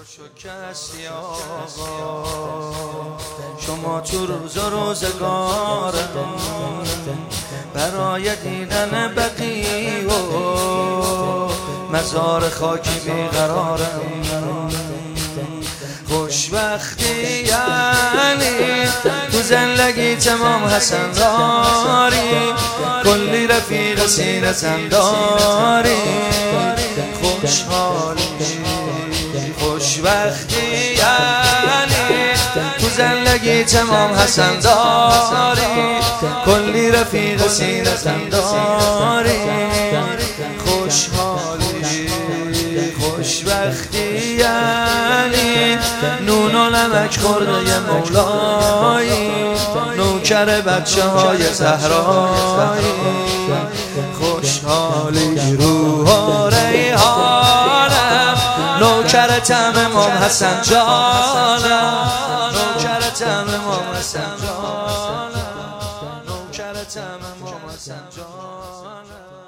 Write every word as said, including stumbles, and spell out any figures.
شو کسی آقا شما تو روز و روزگارم برای دیدن بقیه و مزار خاکی بیقرارم. خوشبختی یعنی تو زندگی تمام حسن داری، کلی رفیق سینه تن داری. خوشحالی خوشبختی یعنی تو زندگی تمام حسن داری، کلی رفیق سینه تن داری. خوشحالی خوشبختی یعنی نون و نمک خورده مولایی، نوکر بچه های زهرایی. خوشحالی روح و ریحانم، نوکر طعم امام حسن جانم، نوکر طعم امام حسن جانم، نوکر طعم امام حسن جانم.